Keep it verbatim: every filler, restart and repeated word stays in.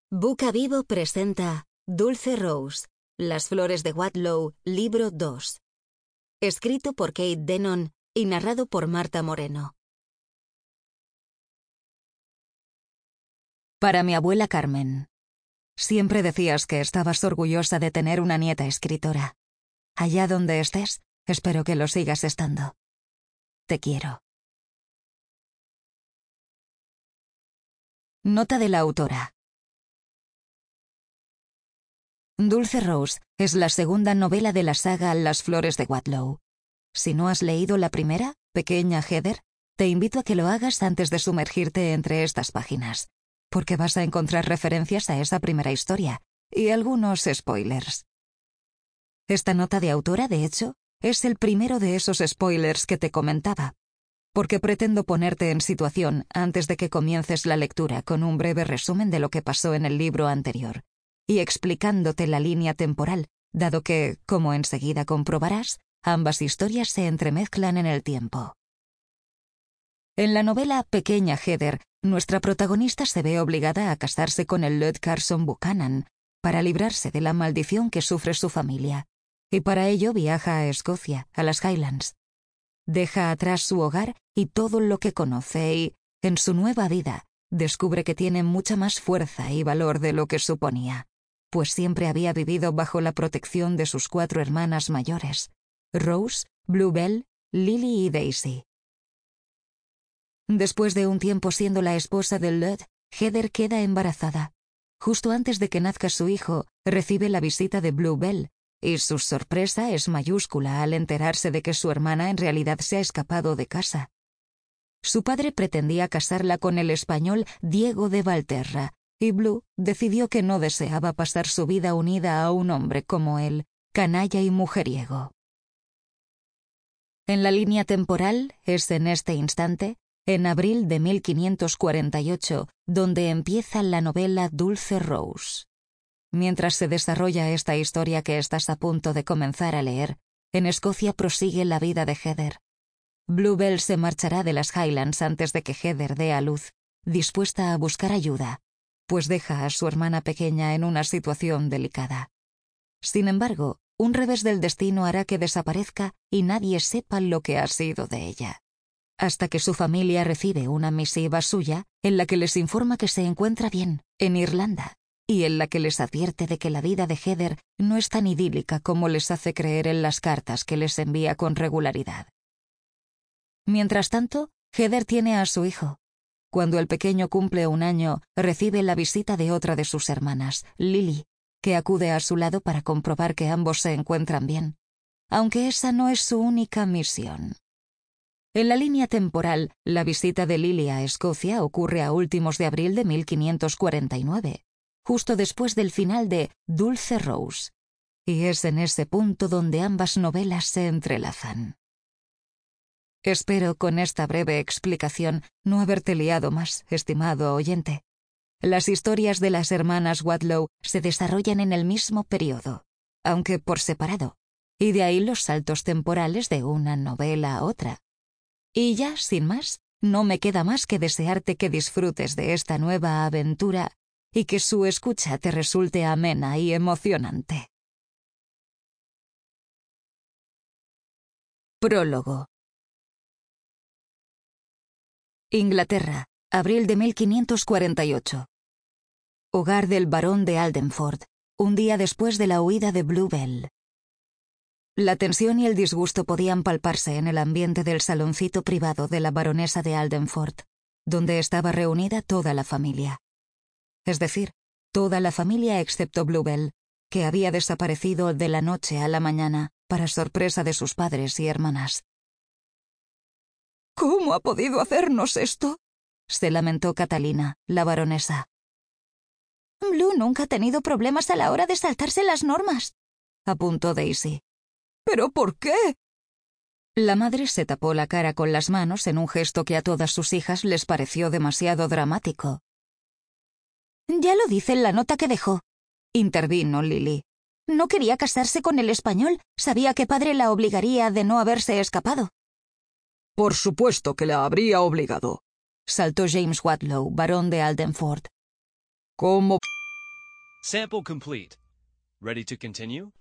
Boca Vivo presenta Dulce Rose, Las Flores de Wadlow, libro dos. Escrito por Kate Denon y narrado por Marta Moreno. Para mi abuela Carmen. Siempre decías que estabas orgullosa de tener una nieta escritora. Allá donde estés, espero que lo sigas estando. Te quiero. Nota de la autora. Dulce Rose es la segunda novela de la saga Las Flores de Wadlow. Si no has leído la primera, Pequeña Heather, te invito a que lo hagas antes de sumergirte entre estas páginas, porque vas a encontrar referencias a esa primera historia y algunos spoilers. Esta nota de autora, de hecho, es el primero de esos spoilers que te comentaba, porque pretendo ponerte en situación antes de que comiences la lectura con un breve resumen de lo que pasó en el libro anterior y explicándote la línea temporal, dado que, como enseguida comprobarás, ambas historias se entremezclan en el tiempo. En la novela Pequeña Heather, nuestra protagonista se ve obligada a casarse con el Lord Carson Buchanan para librarse de la maldición que sufre su familia, y para ello viaja a Escocia, a las Highlands. Deja atrás su hogar y todo lo que conoce y, en su nueva vida, descubre que tiene mucha más fuerza y valor de lo que suponía, pues siempre había vivido bajo la protección de sus cuatro hermanas mayores, Rose, Bluebell, Lily y Daisy. Después de un tiempo siendo la esposa del Lord, Heather queda embarazada. Justo antes de que nazca su hijo, recibe la visita de Bluebell, y su sorpresa es mayúscula al enterarse de que su hermana en realidad se ha escapado de casa. Su padre pretendía casarla con el español Diego de Valterra, y Blue decidió que no deseaba pasar su vida unida a un hombre como él, canalla y mujeriego. En la línea temporal es en este instante, en abril de mil quinientos cuarenta y ocho, donde empieza la novela Dulce Rose. Mientras se desarrolla esta historia que estás a punto de comenzar a leer, en Escocia prosigue la vida de Heather. Bluebell se marchará de las Highlands antes de que Heather dé a luz, dispuesta a buscar ayuda, pues deja a su hermana pequeña en una situación delicada. Sin embargo, un revés del destino hará que desaparezca y nadie sepa lo que ha sido de ella, hasta que su familia recibe una misiva suya en la que les informa que se encuentra bien, en Irlanda, y en la que les advierte de que la vida de Heather no es tan idílica como les hace creer en las cartas que les envía con regularidad. Mientras tanto, Heather tiene a su hijo. Cuando el pequeño cumple un año, recibe la visita de otra de sus hermanas, Lily, que acude a su lado para comprobar que ambos se encuentran bien, aunque esa no es su única misión. En la línea temporal, la visita de Lily a Escocia ocurre a últimos de abril de mil quinientos cuarenta y nueve, justo después del final de Dulce Rose, y es en ese punto donde ambas novelas se entrelazan. Espero con esta breve explicación no haberte liado más, estimado oyente. Las historias de las hermanas Wadlow se desarrollan en el mismo periodo, aunque por separado, y de ahí los saltos temporales de una novela a otra. Y ya, sin más, no me queda más que desearte que disfrutes de esta nueva aventura y que su escucha te resulte amena y emocionante. Prólogo. Inglaterra, abril de mil quinientos cuarenta y ocho. Hogar del barón de Aldenford, un día después de la huida de Bluebell. La tensión y el disgusto podían palparse en el ambiente del saloncito privado de la baronesa de Aldenford, donde estaba reunida toda la familia. Es decir, toda la familia excepto Bluebell, que había desaparecido de la noche a la mañana, para sorpresa de sus padres y hermanas. «¿Cómo ha podido hacernos esto?», se lamentó Catalina, la baronesa. «Blue nunca ha tenido problemas a la hora de saltarse las normas», apuntó Daisy. «¿Pero por qué?». La madre se tapó la cara con las manos en un gesto que a todas sus hijas les pareció demasiado dramático. «Ya lo dice en la nota que dejó», intervino Lily. «No quería casarse con el español, sabía que padre la obligaría de no haberse escapado». «Por supuesto que la habría obligado», saltó James Wadlow, barón de Aldenford. «¿Cómo Sample complete. Ready to continue?